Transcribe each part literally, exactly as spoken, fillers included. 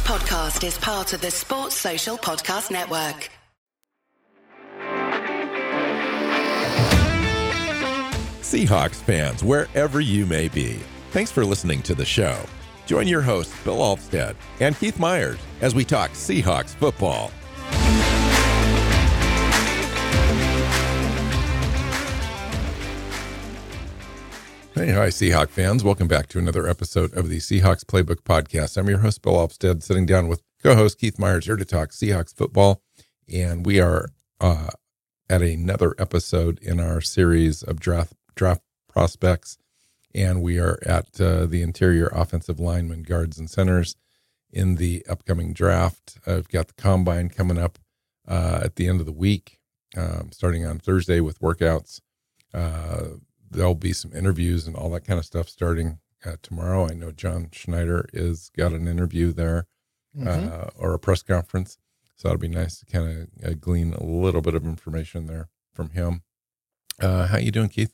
podcast is part of the Sports Social Podcast Network. Seahawks fans, wherever you may be, thanks for listening to the show. Join your hosts, Bill Alvstead and Keith Myers, as we talk Seahawks football. Hey, hi, Seahawks fans. Welcome back to another episode of the Seahawks Playbook Podcast. I'm your host, Bill Alvstead, sitting down with co-host Keith Myers here to talk Seahawks football. And we are uh, at another episode in our series of draft, draft prospects. And we are at uh, the interior offensive linemen, guards, and centers in the upcoming draft. I've got the combine coming up uh, at the end of the week, um, starting on Thursday with workouts. Uh, There'll be some interviews and all that kind of stuff starting uh, tomorrow. I know John Schneider is got an interview there uh, mm-hmm. or a press conference. So it'll be nice to kind of uh, glean a little bit of information there from him. Uh, how you doing, Keith?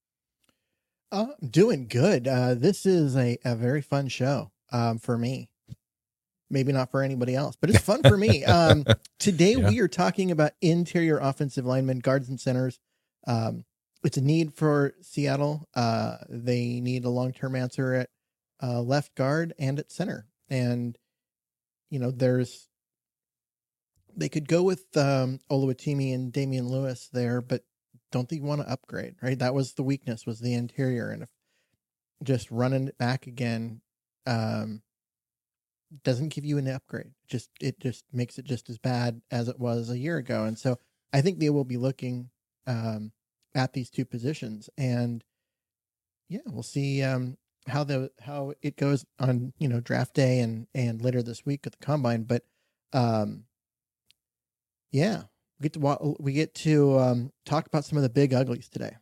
Uh, doing good. Uh, this is a, a very fun show um, for me. Maybe not for anybody else, but it's fun for me. Um, today yeah. we are talking about interior offensive linemen, guards, and centers. Um, It's a need for Seattle. Uh, they need a long-term answer at uh, left guard and at center. And, you know, there's, they could go with um, Oluwatimi and Damian Lewis there, but don't they want to upgrade, right? That was the weakness, was the interior. And if just running it back again um, doesn't give you an upgrade. Just, it just makes it just as bad as it was a year ago. And so I think they will be looking um, at these two positions, and yeah, we'll see um, how the how it goes on, you know, draft day and and later this week at the combine. But um, yeah, we get to we get to um, talk about some of the big uglies today.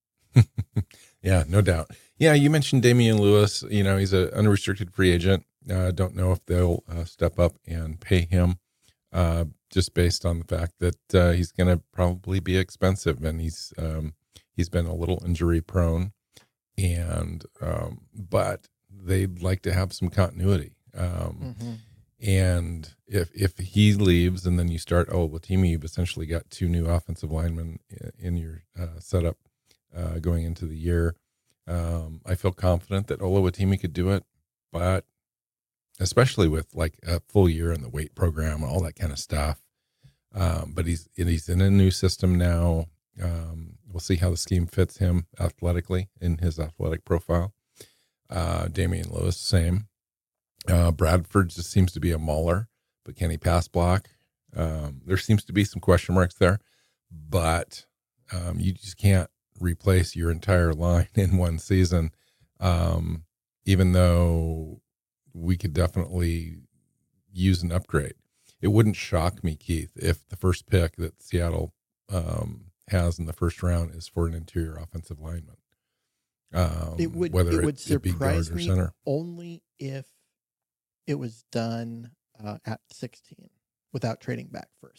Yeah, no doubt. Yeah, you mentioned Damian Lewis. You know, he's an unrestricted free agent. I uh, don't know if they'll uh, step up and pay him. Uh, just based on the fact that uh, he's going to probably be expensive, and he's um, he's been a little injury prone, and um, but they'd like to have some continuity. Um, mm-hmm. And if if he leaves, and then you start Oluwatimi, you've essentially got two new offensive linemen in your uh, setup uh, going into the year. Um, I feel confident that Oluwatimi could do it, but especially with like a full year in the weight program and all that kind of stuff. Um, but he's he's in a new system now. Um, we'll see how the scheme fits him athletically in his athletic profile. Uh, Damian Lewis, same. Uh, Bradford just seems to be a mauler, but can he pass block? Um, there seems to be some question marks there, but um, you just can't replace your entire line in one season, um, even though we could definitely use an upgrade. It wouldn't shock me, Keith, if the first pick that Seattle um, has in the first round is for an interior offensive lineman. Um, it would, whether it it, would it be guard surprise or me center. Only if it was done uh, at sixteen without trading back first.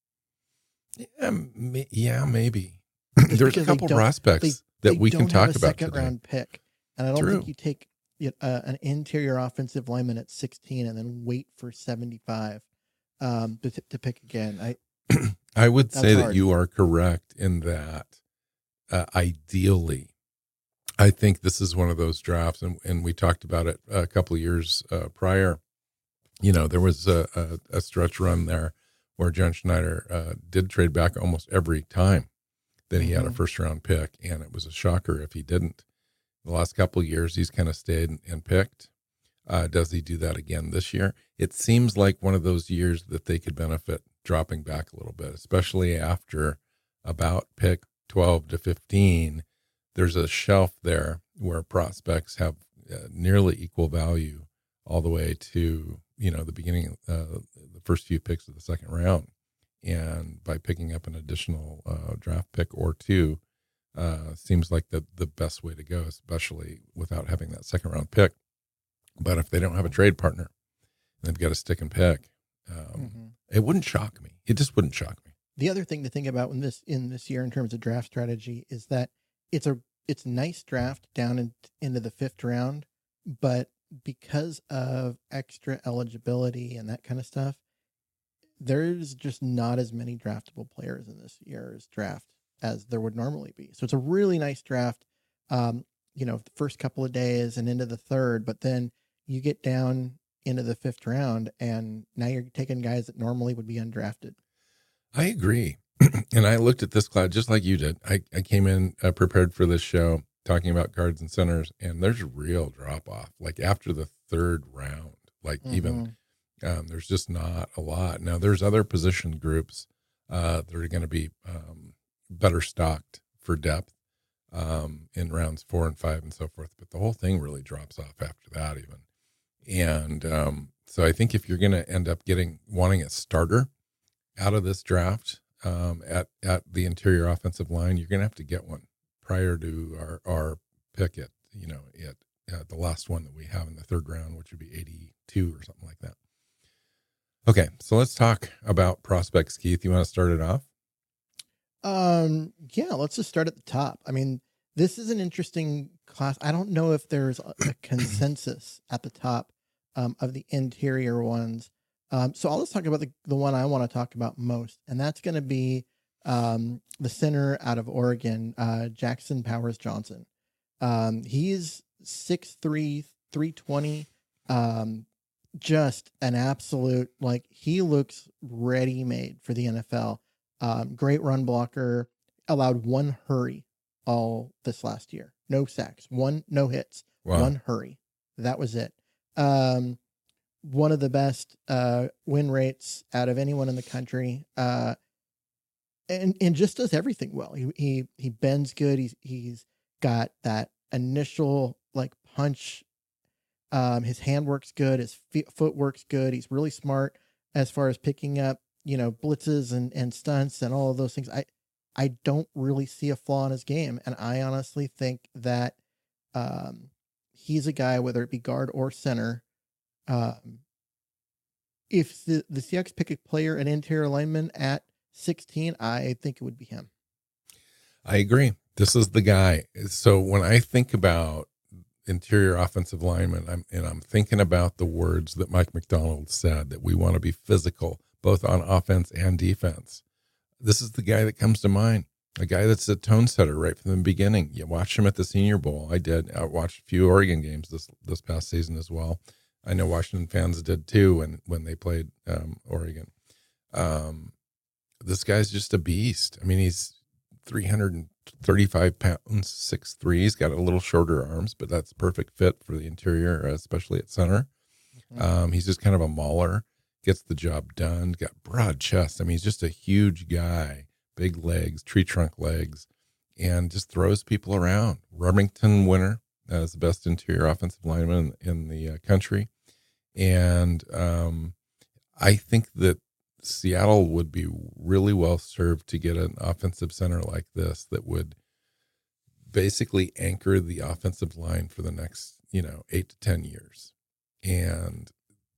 Yeah, may, yeah maybe. There's a couple prospects they, that they we can talk have a about second today. round pick, and I don't True. think you take uh, an interior offensive lineman at sixteen and then wait for seventy-five um, to, to pick again. I I would say hard. that you are correct in that. Uh, ideally, I think this is one of those drafts, and, and we talked about it a couple of years uh, prior. You know, there was a, a, a stretch run there where John Schneider uh, did trade back almost every time that he mm-hmm. had a first round pick, and it was a shocker if he didn't. The last couple of years, he's kind of stayed and, and picked. Uh, does he do that again this year? It seems like one of those years that they could benefit dropping back a little bit, especially after about pick twelve to fifteen. There's a shelf there where prospects have uh, nearly equal value all the way to, you know, the beginning, uh, the first few picks of the second round. And by picking up an additional uh, draft pick or two, uh, seems like the, the best way to go, especially without having that second round pick. But if they don't have a trade partner, they've got to stick and pick. Um, mm-hmm. It wouldn't shock me. It just wouldn't shock me. The other thing to think about in this in this year in terms of draft strategy is that it's a it's a nice draft down in, into the fifth round, but because of extra eligibility and that kind of stuff, there's just not as many draftable players in this year's draft as there would normally be. So it's a really nice draft, um, you know, the first couple of days and into the third, but then you get down into the fifth round and now you're taking guys that normally would be undrafted. I agree. And I looked at this class just like you did. I, I came in uh, prepared for this show talking about guards and centers, and there's a real drop off. Like after the third round, like mm-hmm. even um, there's just not a lot. Now there's other position groups uh, that are going to be um, better stocked for depth um, in rounds four and five and so forth. But the whole thing really drops off after that even. And um, so I think if you're going to end up getting wanting a starter out of this draft um, at, at the interior offensive line, you're going to have to get one prior to our, our pick at, you know, at uh, the last one that we have in the third round, which would be eighty-two or something like that. Okay. So let's talk about prospects. Keith, you want to start it off? Um, yeah, let's just start at the top. I mean, this is an interesting class. I don't know if there's a, a consensus at the top um, of the interior ones. Um, so I'll just talk about the, the one I want to talk about most, and that's going to be um, the center out of Oregon, uh, Jackson Powers Johnson. Um, he's six three, three twenty, um, just an absolute, like, he looks ready made for the N F L. Um, great run blocker, allowed one hurry all this last year. No sacks, one, no hits, wow. one hurry. That was it. Um, one of the best uh, win rates out of anyone in the country. Uh, and, and just does everything well. He, he, he bends good. He's, he's got that initial like punch. Um, his hand works good. His feet, foot works good. He's really smart as far as picking up, you know, blitzes and, and stunts and all of those things. I, I don't really see a flaw in his game. And I honestly think that, um, he's a guy, whether it be guard or center. Um, if the, the Seahawks pick a player, an interior lineman at sixteen, I think it would be him. I agree. This is the guy. So when I think about interior offensive lineman, I'm, and I'm thinking about the words that Mike McDonald said, that we want to be physical, both on offense and defense. This is the guy that comes to mind, a guy that's a tone setter right from the beginning. You watched him at the Senior Bowl. I did. I watched a few Oregon games this, this past season as well. I know Washington fans did too when, when they played um, Oregon. Um, this guy's just a beast. I mean, he's three hundred thirty-five pounds, six three. He's got a little shorter arms, but that's a perfect fit for the interior, especially at center. Mm-hmm. Um, he's just kind of a mauler, gets the job done, got broad chest. I mean, he's just a huge guy, big legs, tree trunk legs, and just throws people around. Remington winner as the best interior offensive lineman in, in the uh, country. And um, I think that Seattle would be really well served to get an offensive center like this that would basically anchor the offensive line for the next, you know, eight to ten years. And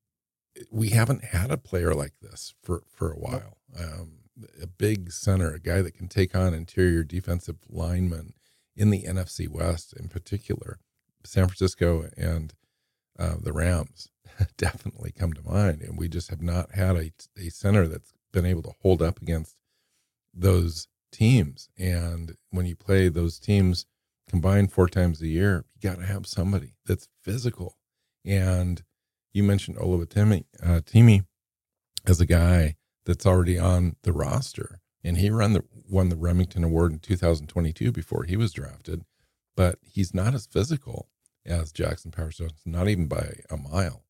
we haven't had a player like this for, for a while. Um, a big center, a guy that can take on interior defensive linemen in the N F C West in particular. San Francisco and uh, the Rams definitely come to mind. And we just have not had a, a center that's been able to hold up against those teams. And when you play those teams combined four times a year, you got to have somebody that's physical. And you mentioned Oluwatimi uh, Timi as a guy that's already on the roster. And he run the, won the Remington Award in two thousand twenty-two before he was drafted. But he's not as physical as Jackson Powers Johnson, not even by a mile.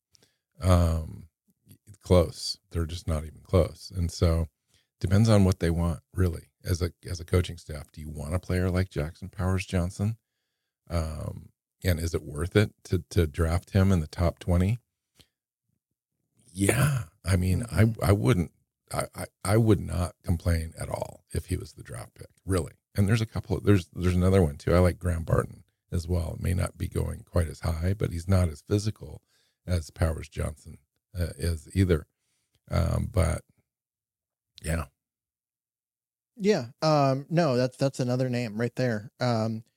Um, close. They're just not even close. And so depends on what they want, really, as a as a coaching staff. Do you want a player like Jackson Powers Johnson? Um, and is it worth it to to draft him in the top twenty? Yeah. I mean, mm-hmm. I, I wouldn't, I, I, I would not complain at all if he was the draft pick, really. And there's a couple of, there's, there's another one too. I like Graham Barton as well. It may not be going quite as high, but he's not as physical as Powers Johnson uh, is either. Um, but yeah. Yeah. Um, no, that's, that's another name right there. Um,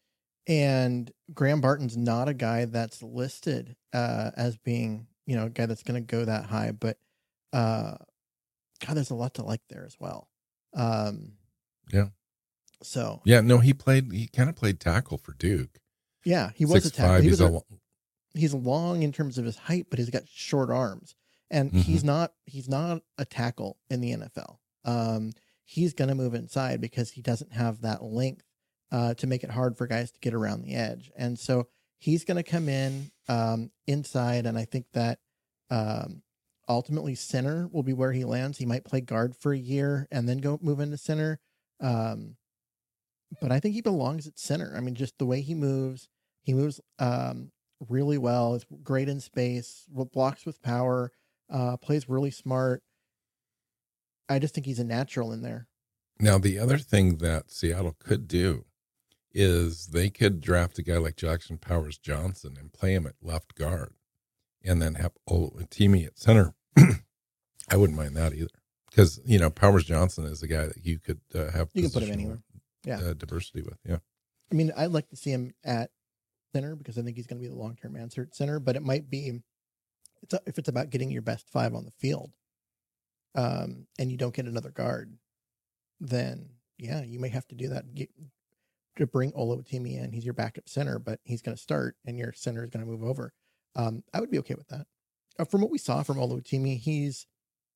And Graham Barton's not a guy that's listed uh, as being, you know, a guy that's going to go that high. But, uh, God, there's a lot to like there as well. Um, yeah. So. Yeah, no, he played, he kind of played tackle for Duke. Yeah, he was Six, a tackle. five, He he's was a, a, he's long in terms of his height, but he's got short arms. And Mhm. he's not he's not a tackle in the N F L. Um, he's going to move inside because he doesn't have that length uh, to make it hard for guys to get around the edge. And so he's going to come in um, inside, and I think that um, ultimately center will be where he lands. He might play guard for a year and then go move into center. Um, but I think he belongs at center. I mean, just the way he moves, he moves um, really well. Is great in space, blocks with power. Uh, plays really smart. I just think he's a natural in there. Now, the other thing that Seattle could do is they could draft a guy like Jackson Powers Johnson and play him at left guard and then have Oluwatimi at center. I wouldn't mind that either because, you know, Powers Johnson is a guy that you could uh, have You can put him anywhere. Yeah. Uh, diversity with. Yeah. I mean, I'd like to see him at center because I think he's going to be the long-term answer at center, but it might be, It's a, if it's about getting your best five on the field, um, and you don't get another guard, then yeah, you may have to do that get, to bring Oluwatimi in. He's your backup center, but he's going to start, and your center is going to move over. Um, I would be okay with that. Uh, from what we saw from Oluwatimi, he's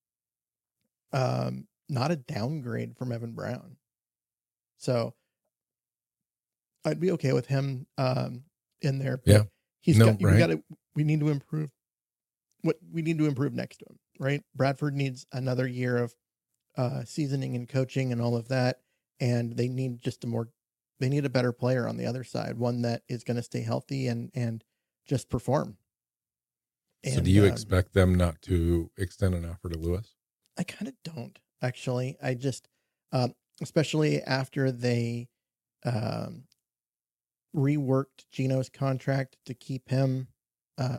um, not a downgrade from Evan Brown, so I'd be okay with him um, in there. But yeah, he's no, got, right. we got to we need to improve. What we need to improve next to him, right? Bradford needs another year of uh, seasoning and coaching and all of that. And they need just a more, they need a better player on the other side, one that is going to stay healthy and, and just perform. So And, do you um, expect them not to extend an offer to Lewis? I kind of don't actually. I just, um, especially after they um, reworked Gino's contract to keep him, uh,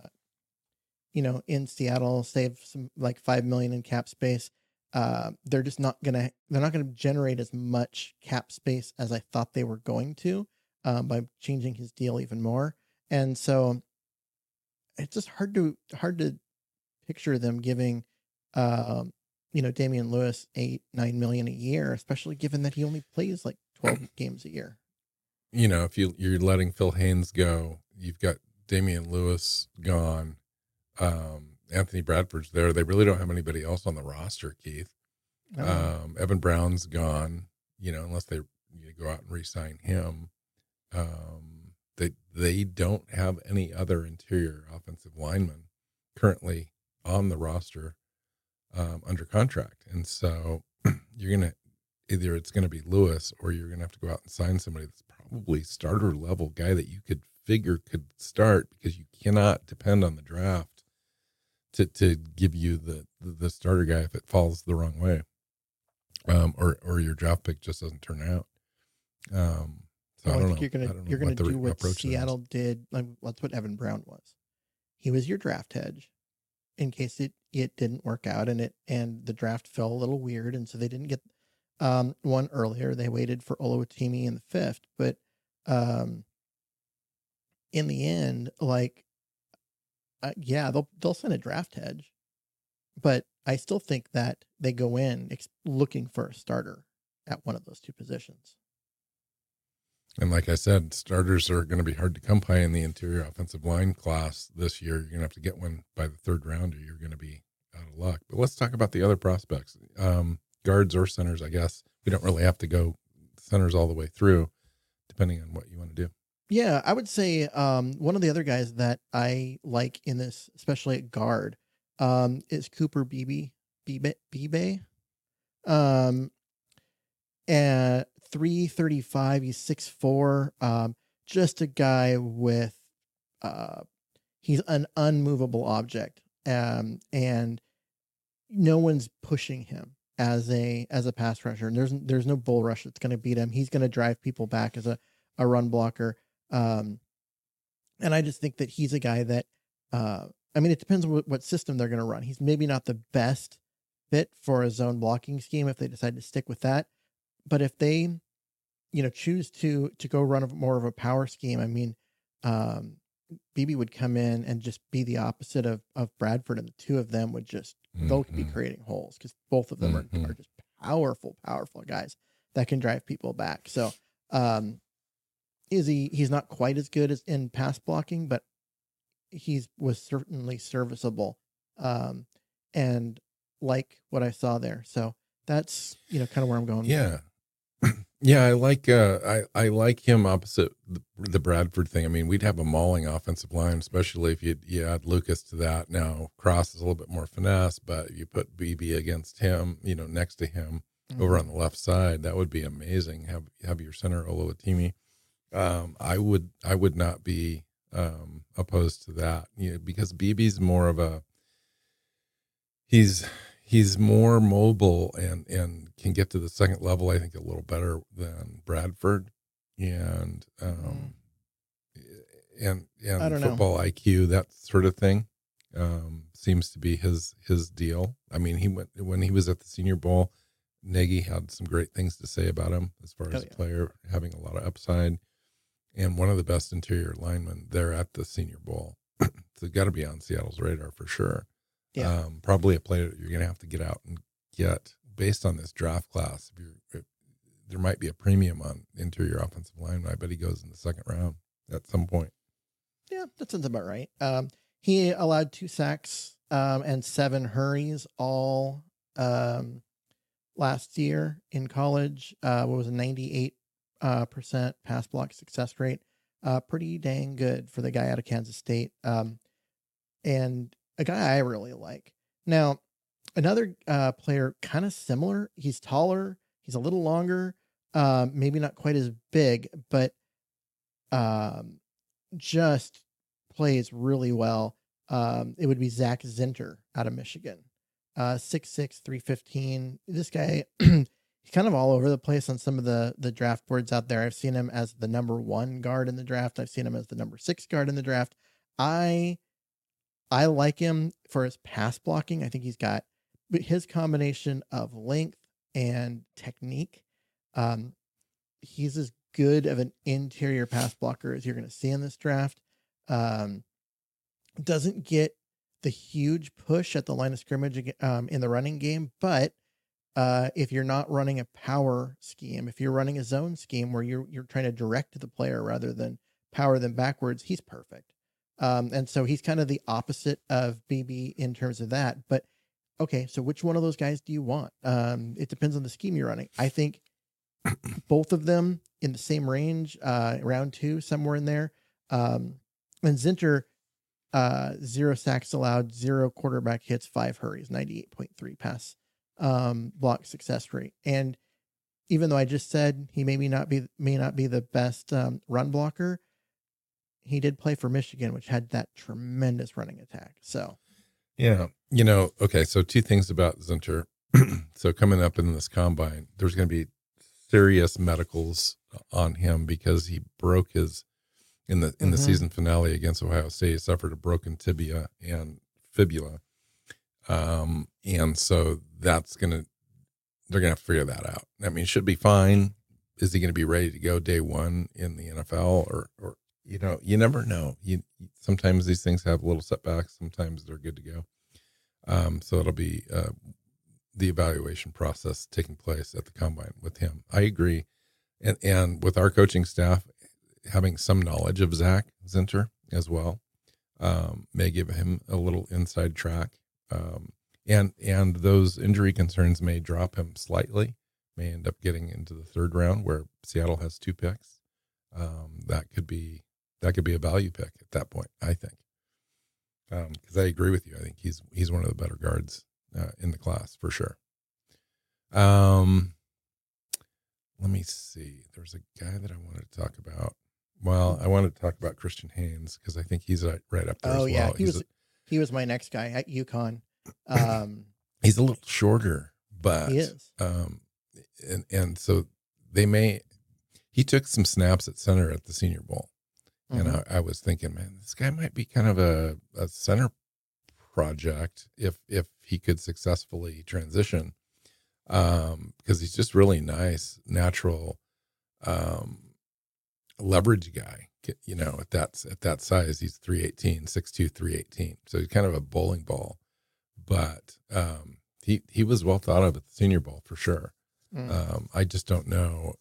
you know, in Seattle, save some like five million in cap space. Uh, they're just not gonna, they're not gonna generate as much cap space as I thought they were going to, um, by changing his deal even more. And so it's just hard to, hard to picture them giving, um, you know, Damian Lewis eight, nine million a year, especially given that he only plays like twelve games a year. You know, if you, you're letting Phil Haynes go, you've got Damian Lewis gone. Um, Anthony Bradford's there. They really don't have anybody else on the roster, Keith. Um, Evan Brown's gone, you know, unless they you go out and re-sign him. Um, they, they don't have any other interior offensive linemen currently on the roster, um, under contract. And so you're going to, either it's going to be Lewis or you're going to have to go out and sign somebody that's probably starter level guy that you could figure could start because you cannot depend on the draft to, to give you the, the starter guy if it falls the wrong way, um, or, or your draft pick just doesn't turn out. Um, so well, I don't I think know. you're going to, you're going to do what Seattle did. Like, that's what Evan Brown was. He was your draft hedge in case it, it didn't work out and it, and the draft fell a little weird. And so they didn't get, um, one earlier. They waited for Oluwatimi in the fifth, but, um, in the end, like, Uh, yeah, they'll they'll send a draft hedge, but I still think that they go in ex- looking for a starter at one of those two positions. And like I said, starters are going to be hard to come by in the interior offensive line class this year. You're going to have to get one by the third round or you're going to be out of luck. But let's talk about the other prospects, um, guards or centers, I guess. We don't really have to go centers all the way through, depending on what you want to do. Yeah, I would say um, one of the other guys that I like in this, especially at guard, um, is Cooper Beebe. Beebe, Beebe. Um, at three thirty-five, he's six foot four. Um, just a guy with, uh, he's an unmovable object, um, and no one's pushing him as a as a pass rusher. And there's there's no bull rush that's going to beat him. He's going to drive people back as a a run blocker. Um, and I just think that he's a guy that, uh, I mean, it depends on what, what system they're going to run. He's maybe not the best fit for a zone blocking scheme if they decide to stick with that. But if they you know, choose to to go run a, more of a power scheme, I mean, um, B B would come in and just be the opposite of of Bradford, and the two of them would just they'll be Mm-hmm. creating holes because both of them Mm-hmm. are, are just powerful, powerful guys that can drive people back. So, um, is he? He's not quite as good as in pass blocking, but he's was certainly serviceable, um, and like what I saw there. So that's you know kind of where I'm going. Yeah. Yeah, I like uh, I I like him opposite the, the Bradford thing. I mean, we'd have a mauling offensive line, especially if you you add Lucas to that. Now Cross is a little bit more finesse, but if you put B B against him, you know, next to him Mm-hmm. over on the left side, that would be amazing. Have have your center Oluwatimi. Um, I would I would not be um, opposed to that, you know, because B B's more of a he's he's more mobile and and can get to the second level, I think, a little better than Bradford, and um and I and don't know. football I Q, that sort of thing, um seems to be his his deal. I mean, he went when he was at the Senior Bowl, Nagy had some great things to say about him as far Oh, as a yeah. player having a lot of upside, and one of the best interior linemen there at the Senior Bowl. So got to be on Seattle's radar for sure. Yeah. Um, probably a player that you're going to have to get out and get based on this draft class. If you're, if there might be a premium on interior offensive line. I bet he goes in the second round at some point. Yeah, that sounds about right. Um, he allowed two sacks um, and seven hurries all um, last year in college. Uh, what was a ninety-eight uh, percent pass block success rate? Uh, pretty dang good for the guy out of Kansas State, um, and a guy I really like. Now, another uh, player kind of similar. He's taller. He's a little longer. Uh, maybe not quite as big, but um, just plays really well. Um, it would be Zach Zinter out of Michigan. Uh, six six, three fifteen. This guy, he's kind of all over the place on some of the, the draft boards out there. I've seen him as the number one guard in the draft. I've seen him as the number six guard in the draft. I I like him for his pass blocking. I think he's got his combination of length and technique. Um, he's as good of an interior pass blocker as you're going to see in this draft. Um, doesn't get the huge push at the line of scrimmage um, in the running game, but uh, if you're not running a power scheme, if you're running a zone scheme where you're you're trying to direct the player rather than power them backwards, he's perfect. Um, and so he's kind of the opposite of B B in terms of that. But okay, so which one of those guys do you want? Um, it depends on the scheme you're running. I think both of them in the same range, uh, round two, somewhere in there. Um, and Zinter, uh, zero sacks allowed, zero quarterback hits, five hurries, ninety-eight point three pass um, block success rate. And even though I just said he maybe not be may not be the best um, run blocker, he did play for Michigan, which had that tremendous running attack. So, yeah, you know, okay. So two things about Zinter. So coming up in this combine, there's going to be serious medicals on him because he broke his in the in mm-hmm. the season finale against Ohio State. He suffered a broken tibia and fibula, um, and so that's gonna they're gonna have to figure that out. I mean, it should be fine. Is he going to be ready to go day one in the N F L or or you know, you never know. You sometimes these things have little setbacks. Sometimes they're good to go. Um, so it'll be uh, the evaluation process taking place at the combine with him. I agree, and and with our coaching staff having some knowledge of Zach Zinter as well, um, may give him a little inside track. Um, and and those injury concerns may drop him slightly. May end up getting into the third round where Seattle has two picks. Um, that could be. That could be a value pick at that point, I think. Because um, I agree with you. I think he's he's one of the better guards uh, in the class for sure. Um, let me see. There's a guy that I wanted to talk about. Well, I wanted to talk about Christian Haynes because I think he's right up there. Oh as yeah, well. he he's was a, he was my next guy at UConn. Um, he's a little shorter, but he is. Um, and and so they may. He took some snaps at center at the Senior Bowl. And mm-hmm. I, I was thinking, man, this guy might be kind of a, a center project if if he could successfully transition, um, because he's just really nice, natural, um, leverage guy. You know, at that at that size, he's three eighteen, six two, three eighteen. So he's kind of a bowling ball, but um, he he was well thought of at the Senior Bowl for sure. Mm. Um, I just don't know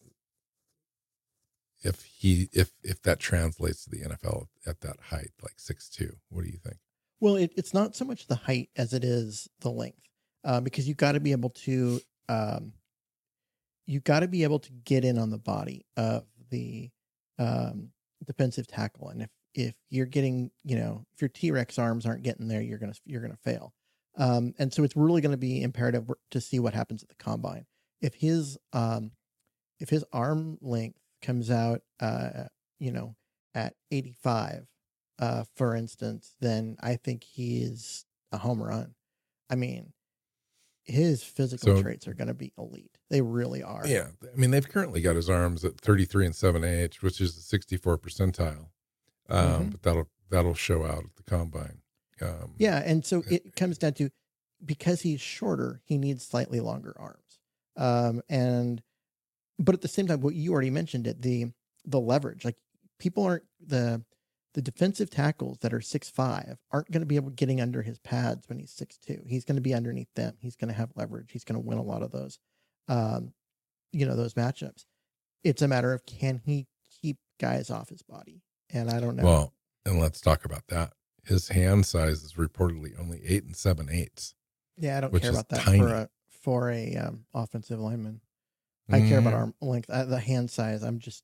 if he if if that translates to the N F L at that height, like six two. What do you think? Well, it, it's not so much the height as it is the length, uh, because you got to be able to um, you got to be able to get in on the body of the um, defensive tackle, and if if you're getting, you know, if your T-Rex arms aren't getting there, you're gonna you're gonna fail. Um, and so it's really going to be imperative to see what happens at the combine. If his um, if his arm length comes out, uh, you know, at eighty-five, uh, for instance, then I think he is a home run. I mean, his physical so, traits are going to be elite. They really are. Yeah. I mean, they've currently got his arms at thirty-three and seven eighths, which is the sixty-four percentile. Um, mm-hmm. But that'll, that'll show out at the combine. Um, yeah. And so it comes down to, because he's shorter, he needs slightly longer arms. Um, and, but at the same time, what you already mentioned it, the, the leverage, like people aren't the, the defensive tackles that are six five aren't going to be able to getting under his pads when he's six two. He's going to be underneath them. He's going to have leverage. He's going to win a lot of those, um, you know, those matchups. It's a matter of, can he keep guys off his body? And I don't know. Well, and let's talk about that. His hand size is reportedly only eight and seven eighths. Yeah. I don't care about that tiny. for a, for a, um, offensive lineman. I mm. care about arm length, uh, the hand size. I'm just,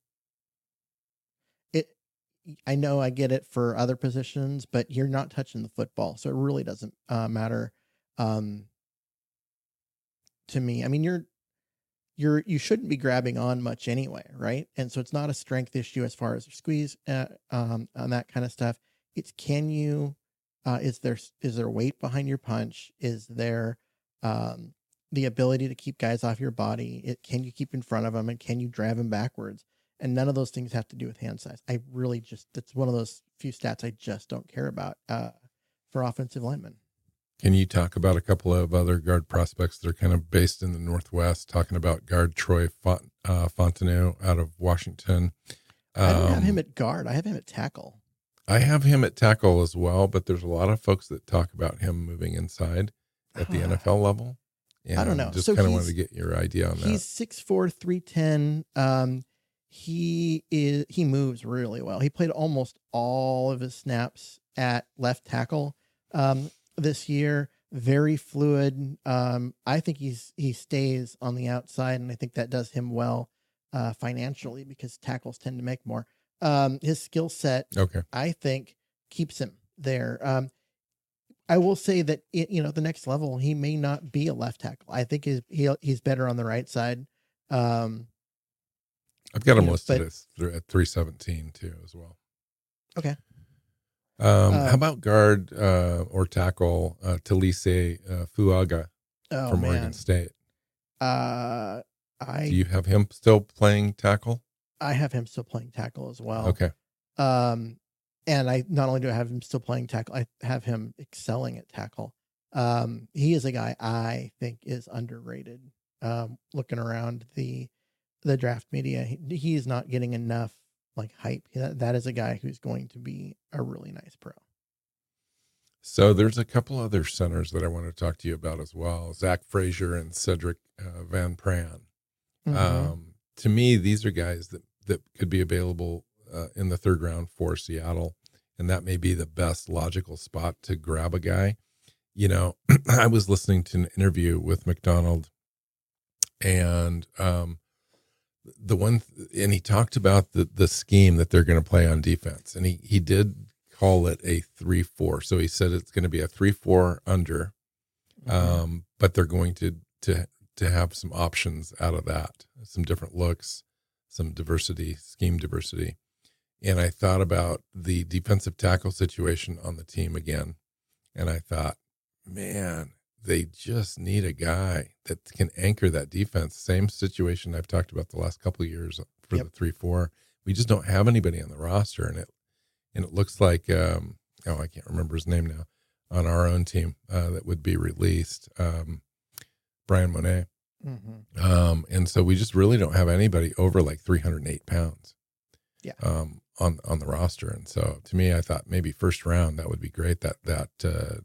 it, I know I get it for other positions, but you're not touching the football. So it really doesn't uh, matter um, to me. I mean, you're, you're, you shouldn't be grabbing on much anyway. Right. And so it's not a strength issue as far as squeeze uh, um, on that kind of stuff. It's, can you, uh, is there, is there weight behind your punch? Is there um, the ability to keep guys off your body? It, can you keep in front of them, and can you drive them backwards? And none of those things have to do with hand size. I really just, that's one of those few stats I just don't care about uh, for offensive linemen. Can you talk about a couple of other guard prospects that are kind of based in the Northwest, talking about guard Troy Font, uh, Fontenot out of Washington? Um, I don't have him at guard. I have him at tackle. I have him at tackle as well, but there's a lot of folks that talk about him moving inside at the N F L level. And I don't know. Just so kind of wanted to get your idea on that. He's six four, three ten. Um, He is, he moves really well. He played almost all of his snaps at left tackle um, this year. Very fluid. Um, I think he's, he stays on the outside, and I think that does him well uh, financially, because tackles tend to make more. Um, his skill set, okay, I think, keeps him there. Um, I will say that, it, you know, the next level, he may not be a left tackle. I think he's, he, he's better on the right side. Um, I've got him you know, listed but, at three seventeen too, as well. Okay. Um, uh, how about guard uh, or tackle uh, Talise uh, Fuaga oh, from man. Oregon State? Uh, I Do you have him still playing tackle? I have him still playing tackle as well. Okay. Um, and I not only do I have him still playing tackle, I have him excelling at tackle. Um, he is a guy I think is underrated. Um, looking around the the draft media, he, he is not getting enough like hype. That, that is a guy who's going to be a really nice pro. So there's a couple other centers that I want to talk to you about as well. Zach Frazier and Cedric uh, Van Pran. Mm-hmm. Um, to me, these are guys that, that could be available uh, in the third round for Seattle. And that may be the best logical spot to grab a guy. You know, I was listening to an interview with McDonald, and um, the one, and he talked about the, the scheme that they're going to play on defense. And he, he did call it a three, four. So he said it's going to be a three, four under, mm-hmm. um, but they're going to, to, to have some options out of that, some different looks, some diversity, scheme diversity. And I thought about the defensive tackle situation on the team again. And I thought, man, they just need a guy that can anchor that defense. Same situation I've talked about the last couple of years for yep. the three, four. We just don't have anybody on the roster. And it, and it looks like, um, oh, I can't remember his name now, on our own team uh, that would be released. Um, Brian Monet. Mm-hmm. Um, and so we just really don't have anybody over like three hundred eight pounds. Yeah. Um, on, on the roster. And so to me, I thought maybe first round, that would be great. That, that, uh,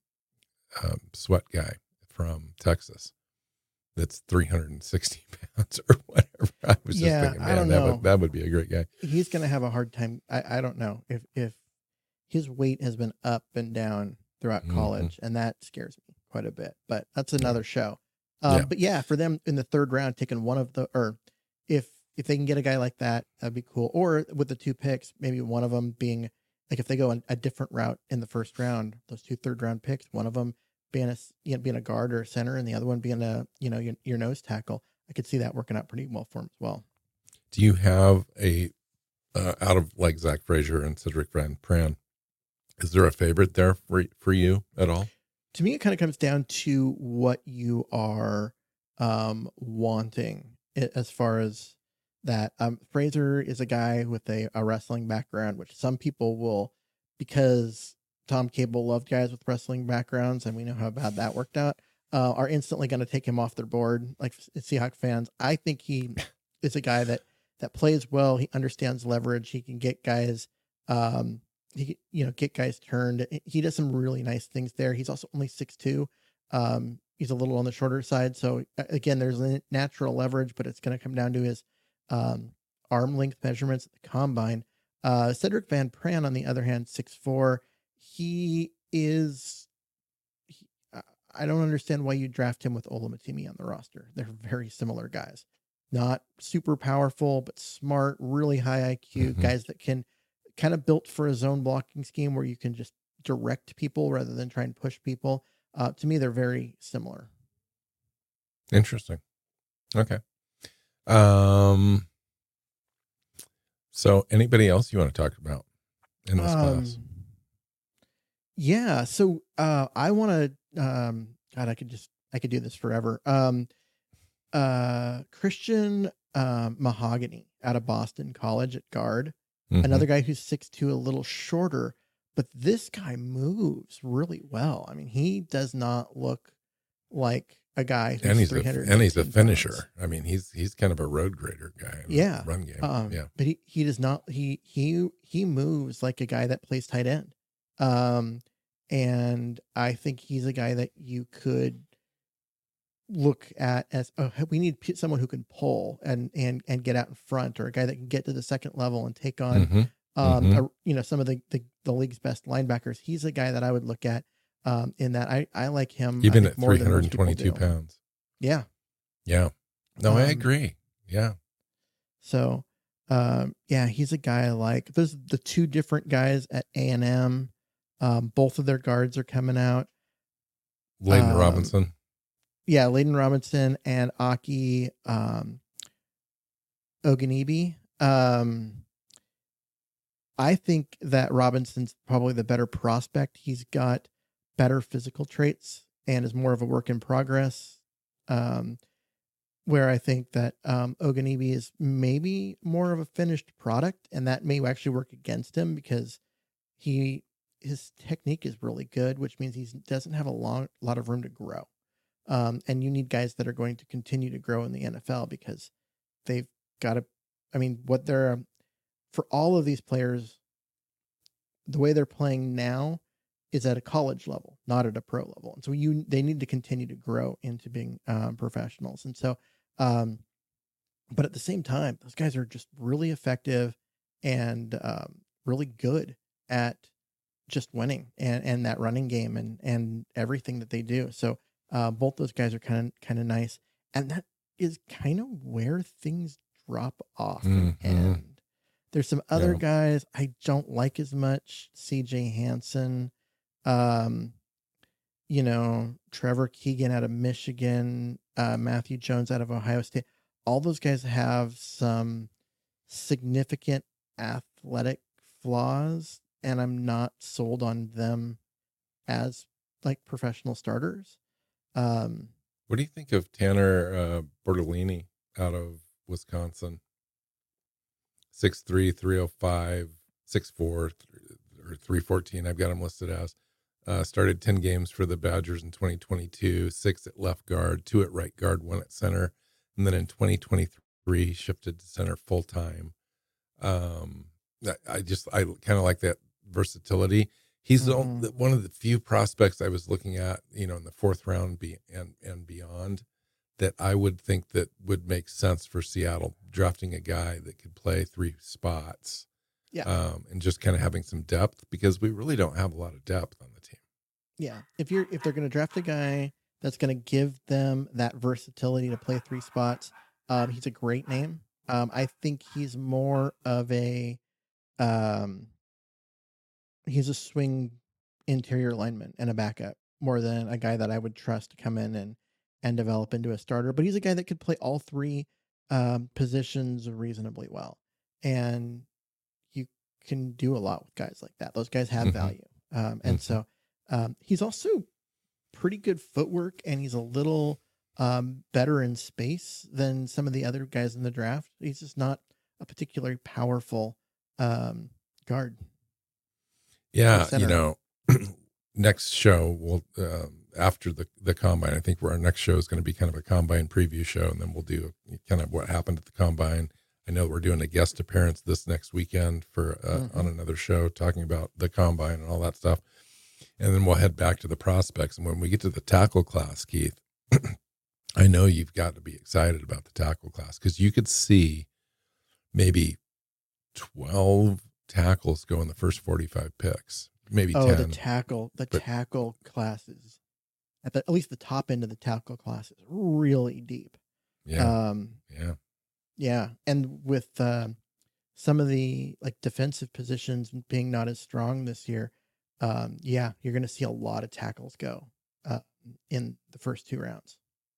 um, sweat guy from Texas that's three hundred sixty pounds or whatever. I was just Yeah, thinking, I man, don't that know. would, that would be a great guy. He's going to have a hard time. I, I don't know if, if his weight has been up and down throughout Mhm. college, and that scares me quite a bit, but that's another show. Um, Yeah. But yeah, for them in the third round, taking one of the, or if, if they can get a guy like that, that'd be cool. Or with the two picks, maybe one of them being like, if they go a, a different route in the first round, those two third round picks, one of them being a, you know, being a guard or a center, and the other one being a, you know, your, your nose tackle. I could see that working out pretty well for him as well. Do you have a, uh, out of like Zach Frazier and Cedric Van Pran, is there a favorite there for, for you at all? To me, it kind of comes down to what you are um, wanting it, as far as that. Um, Fraser is a guy with a, a wrestling background, which some people will, because Tom Cable loved guys with wrestling backgrounds, and we know how bad that worked out, uh, are instantly going to take him off their board. Like Seahawks fans, I think he is a guy that, that plays well. He understands leverage. He can get guys, um, he, you know, get guys turned. He does some really nice things there. He's also only six two. Um, he's a little on the shorter side. So again, there's a natural leverage, but it's going to come down to his um, arm length measurements at the combine. Uh, Cedric Van Pran, on the other hand, six four. He is, he, I don't understand why you draft him with Olamatimi on the roster. They're very similar guys. Not super powerful, but smart, really high I Q, Mm-hmm. guys that can, kind of built for a zone blocking scheme where you can just direct people rather than try and push people. Uh, to me, they're very similar. Interesting. Okay. Um, so anybody else you want to talk about in this Um, class? yeah. So uh, I want to, um, God, I could just, I could do this forever. Um, uh, Christian uh, Mahogany out of Boston College at guard. Mhm. Another guy who's six two, a little shorter, but this guy moves really well. I mean, he does not look like a guy who's and he's a, three hundred and he's a pounds. finisher. I mean, he's, he's kind of a road grader guy. In the Yeah. Run game. Um, yeah. but he, he does not, he, he, he moves like a guy that plays tight end. Um, and I think he's a guy that you could look at as, oh, we need p- someone who can pull and, and, and get out in front, or a guy that can get to the second level and take on, Mhm. um, Mhm. a, you know, some of the, the, the league's best linebackers. He's a guy that I would look at, um, in that I, I like him Even I think, at more three than most hundred people twenty-two do. pounds. Yeah. Yeah. No, I Um, agree. Yeah. So, um, yeah, he's a guy I like. There's the two different guys at A and M. Um, both of their guards are coming out. Layden um, Robinson. Yeah, Layden Robinson and Aki um, Ogenibi. Um, I think that Robinson's probably the better prospect. He's got better physical traits and is more of a work in progress. Um, where I think that um, Ogenibi is maybe more of a finished product, and that may actually work against him because he his technique is really good, which means he doesn't have a long lot of room to grow. Um, and you need guys that are going to continue to grow in the N F L because they've got to. I mean, what they're for all of these players, the way they're playing now is at a college level, not at a pro level. And so you, they need to continue to grow into being um, professionals. And so, um, but at the same time, those guys are just really effective and um, really good at just winning and, and that running game and, and everything that they do. So uh, both those guys are kind of, kind of nice. And that is kind of where things drop off and Mhm. end. There's some other Yeah. guys I don't like as much. C J Hansen, um, you know, Trevor Keegan out of Michigan, uh, Matthew Jones out of Ohio State. All those guys have some significant athletic flaws, and I'm not sold on them as like professional starters. Um, What do you think of Tanner uh, Bortolini out of Wisconsin? six three, three oh five, six four, or three fourteen. I've got him listed as. Uh, started ten games for the Badgers in twenty twenty-two, six at left guard, two at right guard, one at center. And then in twenty twenty-three, he shifted to center full time. Um, I, I just, I kind of like that versatility. He's Mm-hmm. the, one of the few prospects I was looking at, you know, in the fourth round be, and, and beyond, that I would think that would make sense for Seattle, drafting a guy that could play three spots. Yeah. Um, and just kind of having some depth, because we really don't have a lot of depth on the team. Yeah. If you're, if they're going to draft a guy that's going to give them that versatility to play three spots, um, he's a great name. Um, I think he's more of a, um, he's a swing interior lineman and a backup more than a guy that I would trust to come in and, and develop into a starter. But he's a guy that could play all three um, positions reasonably well. And you can do a lot with guys like that. Those guys have Mhm. value. Um, and Mhm. so um, he's also pretty good footwork, and he's a little um, better in space than some of the other guys in the draft. He's just not a particularly powerful um, guard. Yeah, center. you know, next show we'll um, after the the combine. I think our next show is going to be kind of a combine preview show, and then we'll do kind of what happened at the combine. I know we're doing a guest appearance this next weekend for uh, Mhm. on another show talking about the combine and all that stuff, and then we'll head back to the prospects. And when we get to the tackle class, Keith, I know you've got to be excited about the tackle class, because you could see maybe twelve tackles go in the first forty-five picks, maybe Oh, ten. the tackle, the but- tackle classes, at the, at least the top end of the tackle class is really deep. Yeah, Um, yeah, yeah. And with um, some of the like defensive positions being not as strong this year, um, yeah, you're going to see a lot of tackles go uh, in the first two rounds.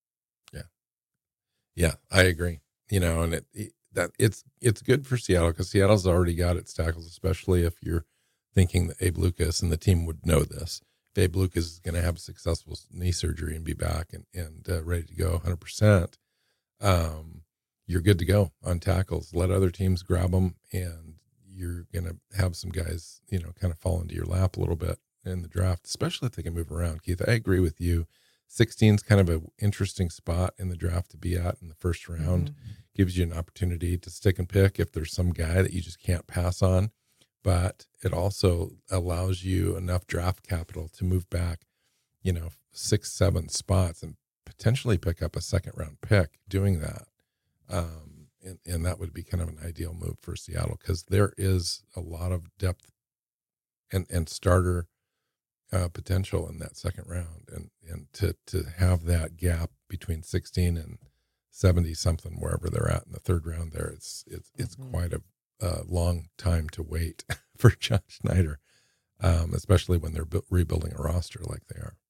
yeah. I agree. You know, and it, it that it's it's good for Seattle, because Seattle's already got its tackles, especially if you're thinking that Abe Lucas and the team would know this. If Abe Lucas is going to have successful knee surgery and be back and and uh, ready to go one hundred percent, um, you're good to go on tackles. Let other teams grab them, and you're going to have some guys, you know, kind of fall into your lap a little bit in the draft, especially if they can move around. Keith, I agree with you. sixteen is kind of an interesting spot in the draft to be at in the first round. Mhm. Gives you an opportunity to stick and pick if there's some guy that you just can't pass on. But it also allows you enough draft capital to move back, you know, six, seven spots and potentially pick up a second round pick doing that. Um, and, and that would be kind of an ideal move for Seattle, because there is a lot of depth and, and starter uh, potential in that second round. And, and to, to have that gap between sixteen and seventy something, wherever they're at in the third round there, it's, it's, it's Mhm. quite a, a long time to wait for John Schneider, um, especially when they're bu- rebuilding a roster like they are.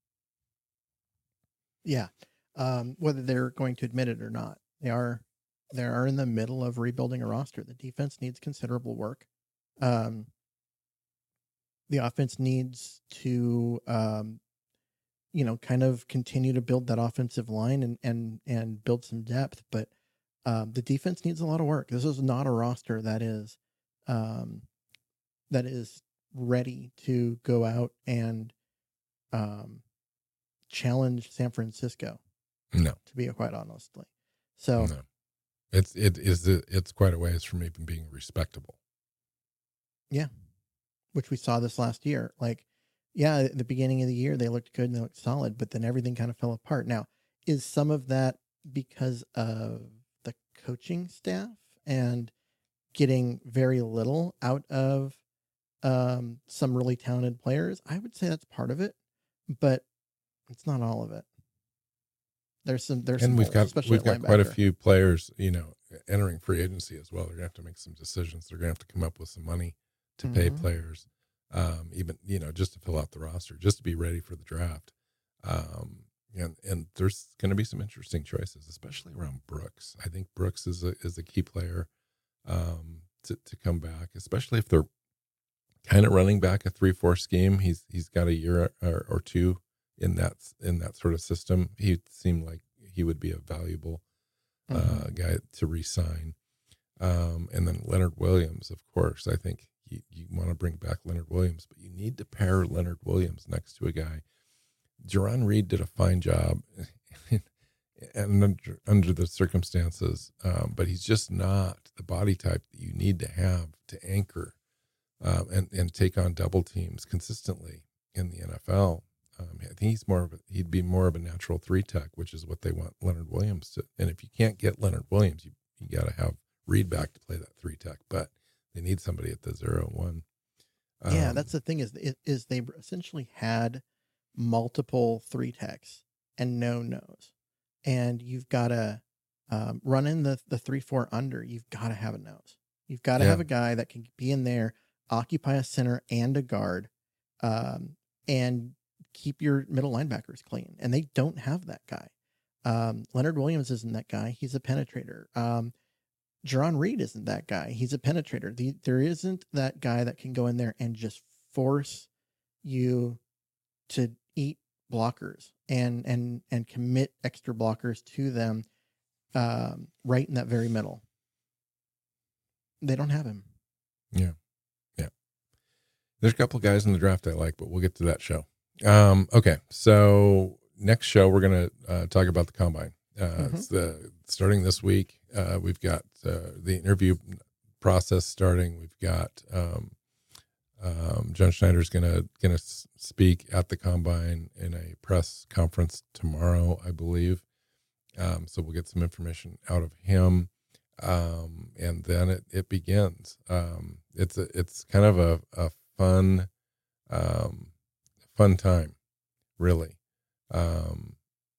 Yeah. Um, whether they're going to admit it or not, they are, they are in the middle of rebuilding a roster. The defense needs considerable work. Um, the offense needs to, um, you know, kind of continue to build that offensive line and, and, and build some depth, but, um, the defense needs a lot of work. This is not a roster that is, um, that is ready to go out and, um, challenge San Francisco, No, to be quite honestly. So no, it's, it is, it's quite a ways from even being respectable. yeah, which we saw this last year. Like, yeah, at the beginning of the year, they looked good and they looked solid, but then everything kind of fell apart. Now, is some of that because of the coaching staff and getting very little out of um, some really talented players? I would say that's part of it, but it's not all of it. There's some, there's some And we've holes, got, especially we've at got quite a linebacker. few players, you know, entering free agency as well. They're gonna have to make some decisions. They're gonna have to come up with some money to pay Mhm. players, um, even, you know, just to fill out the roster, just to be ready for the draft. Um, and, and there's going to be some interesting choices, especially around Brooks. I think Brooks is a, is a key player, um, to, to come back, especially if they're kind of running back a three, four scheme. He's, he's got a year or, or two in that, in that sort of system. He seemed like he would be a valuable, Mhm. uh, guy to re-sign. Um, and then Leonard Williams, of course, I think you, you want to bring back Leonard Williams, but you need to pair Leonard Williams next to a guy. Jarran Reed did a fine job and under, under the circumstances, um, but he's just not the body type that you need to have to anchor um, and, and take on double teams consistently in the N F L. Um, I think he's more of a, he'd be more of a natural three tech, which is what they want Leonard Williams to. And if you can't get Leonard Williams, you, you got to have Reed back to play that three tech, but they need somebody at the zero one. Um, yeah, that's the thing is, is they essentially had multiple three techs and no nose, and you've got to um, run in the, the three, four under. You've got to have a nose. You've got to yeah. have a guy that can be in there, occupy a center and a guard, um, and keep your middle linebackers clean. And they don't have that guy. Um, Leonard Williams isn't that guy. He's a penetrator. Um, Jarran Reed isn't that guy. He's a penetrator. The, there isn't that guy that can go in there and just force you to eat blockers and, and, and commit extra blockers to them, um, right in that very middle. They don't have him. Yeah. Yeah. There's a couple of guys in the draft I like, but we'll get to that show. Um, okay. So next show, we're going to uh, talk about the combine. Uh, mm-hmm. It's the starting this week. Uh, we've got uh, the interview process starting. We've got um, um, John Schneider's gonna gonna speak at the combine in a press conference tomorrow, I believe. Um, so we'll get some information out of him, um, and then it it begins. Um, it's a it's kind of a a fun um, fun time, really. Um,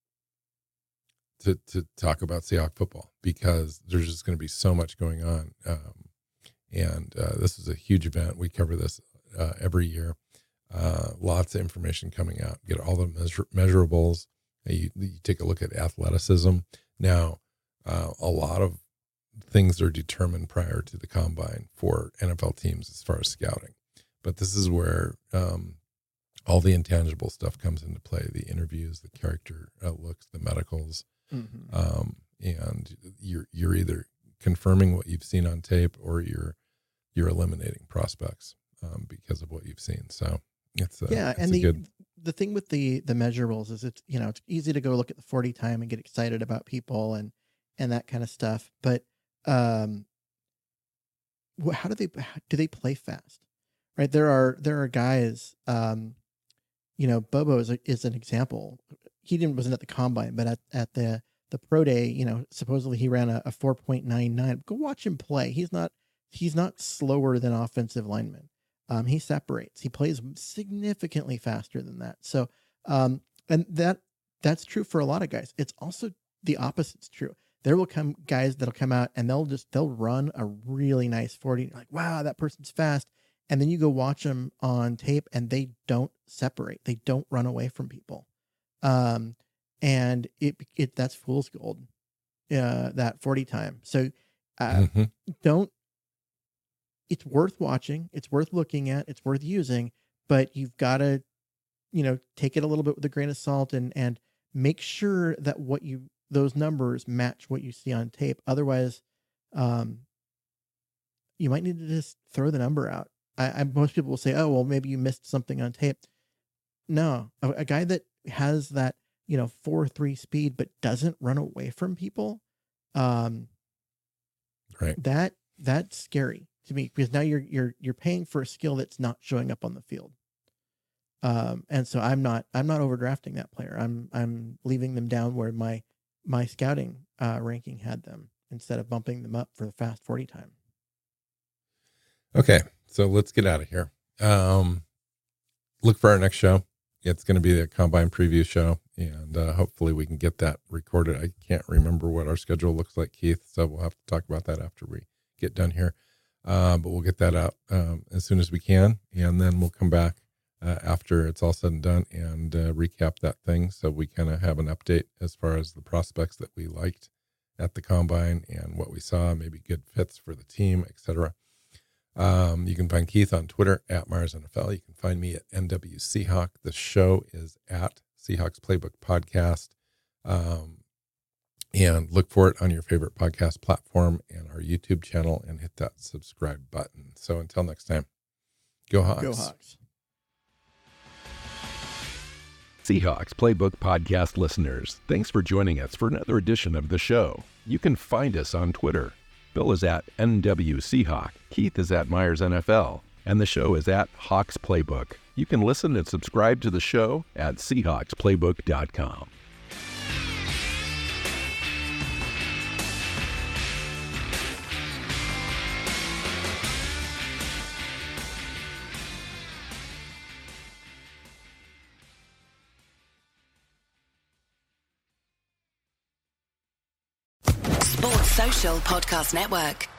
to, to talk about Seahawks football, because there's just going to be so much going on. Um, and uh, this is a huge event. We cover this uh, every year. Uh, lots of information coming out. Get all the measure, measurables. You, you take a look at athleticism. Now, uh, a lot of things are determined prior to the combine for N F L teams as far as scouting. But this is where um, all the intangible stuff comes into play. The interviews, the character uh, looks, the medicals. Mm-hmm. Um, and you're, you're either confirming what you've seen on tape or you're, you're eliminating prospects, um, because of what you've seen. So it's, a, yeah. it's and the, good... the thing with the, the measurables is it's, you know, it's easy to go look at the forty time and get excited about people and, and that kind of stuff. But, um, how do they, how, do they play fast? Right. There are, there are guys, um, you know, Bobo is, a, is an example. He didn't wasn't at the combine, but at, at the, the pro day, you know, supposedly he ran a, a four point nine nine. Go watch him play. He's not, he's not slower than offensive linemen. Um, he separates, he plays significantly faster than that. So, um, and that, that's true for a lot of guys. It's also the opposite's true. There will come guys that'll come out and they'll just, they'll run a really nice forty. You're like, wow, that person's fast. And then you go watch them on tape and they don't separate. They don't run away from people. Um, and it, it, that's fool's gold, uh, that forty time. So, uh, mm-hmm. don't, it's worth watching. It's worth looking at. It's worth using, but you've got to, you know, take it a little bit with a grain of salt and, and make sure that what you, those numbers match what you see on tape. Otherwise, um, you might need to just throw the number out. I, I most people will say, oh, well, maybe you missed something on tape. No, a, a guy that has that, you know, four, three speed, but doesn't run away from people. Um, right. That, that's scary to me because now you're, you're, you're paying for a skill that's not showing up on the field. Um, and so I'm not, I'm not overdrafting that player. I'm, I'm leaving them down where my, my scouting, uh, ranking had them instead of bumping them up for the fast forty time. Okay. So let's get out of here. Um, look for our next show. It's going to be the combine preview show, and uh, hopefully we can get that recorded. I can't remember what our schedule looks like, Keith, so we'll have to talk about that after we get done here. Uh, but we'll get that out um, as soon as we can, and then we'll come back uh, after it's all said and done and uh, recap that thing, so we kind of have an update as far as the prospects that we liked at the combine and what we saw, maybe good fits for the team, et cetera. Um, you can find Keith on Twitter at Myers N F L. You can find me at N W Seahawk. The show is at Seahawks Playbook Podcast. Um, and look for it on your favorite podcast platform and our YouTube channel and hit that subscribe button. So until next time. Go Hawks. Go Hawks. Seahawks Playbook Podcast listeners, thanks for joining us for another edition of the show. You can find us on Twitter. Bill is at N W Seahawk, Keith is at Myers N F L, and the show is at Hawks Playbook. You can listen and subscribe to the show at Seahawks Playbook dot com. Sports Social Podcast Network.